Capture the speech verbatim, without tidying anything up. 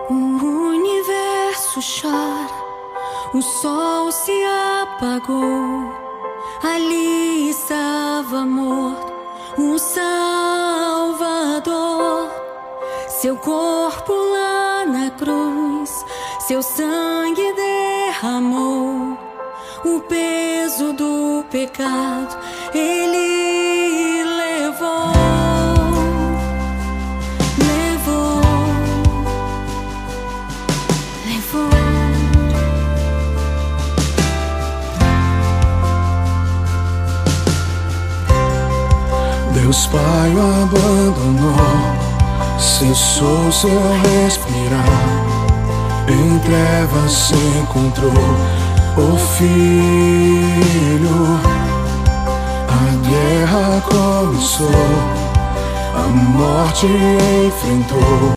O universo chora, o sol se apagou. Ali estava morto o Salvador. Seu corpo lá na cruz, seu sangue derramou. O peso do pecado ele levou. Levou, levou. Deus Pai o abandonou, cessou seu respirar. Em trevas se encontrou o Filho. A guerra começou, a morte enfrentou.